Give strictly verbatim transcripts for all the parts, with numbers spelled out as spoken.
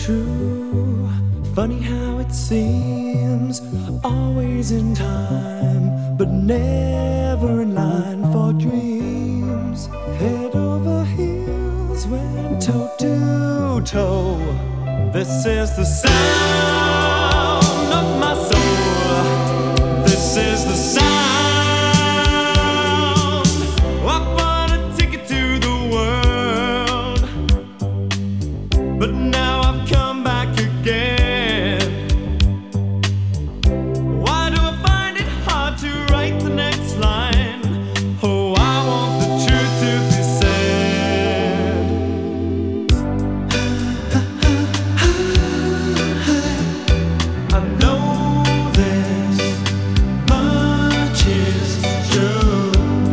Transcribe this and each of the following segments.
true. Funny how it seems, always in time, but never in line for dreams. Head over heels, went toe to toe. This is the sound of my soul. This is the sound. I wanna take it to the world, but now I've come back again. Why do I find it hard to write the next line? Oh, I want the truth to be said. I know this much is true.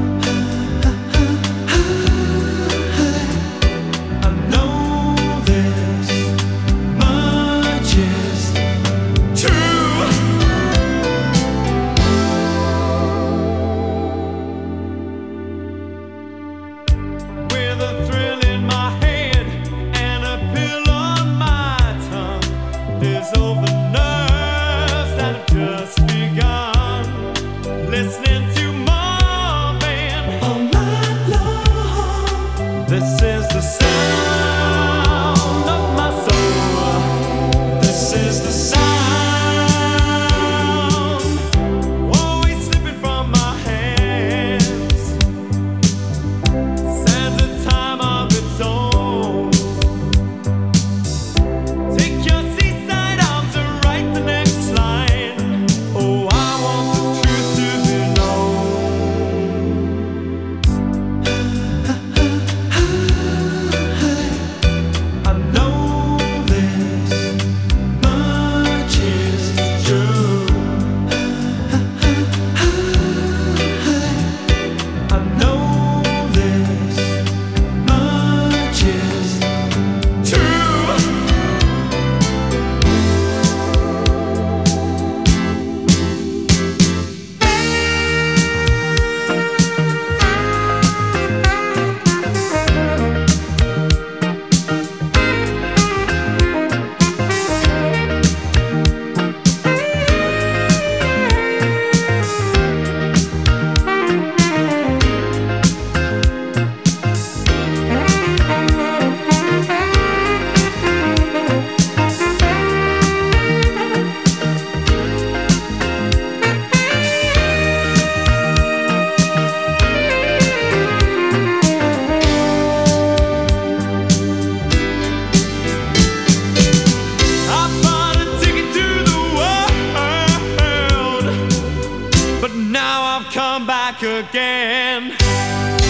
I know this much is true. With a thrill in my head and a pill on my tongue, there's over nerves that have just begun. Listening to Marvin all night long. This is the sound of my soul. This is the sound, always slipping from my hands. Sands a time of its own. Take your seaside arms and write the next line. Oh, I want the truth to be known. I know this much is true. I know this much is true. I bought a ticket to the world, but now I've come back again.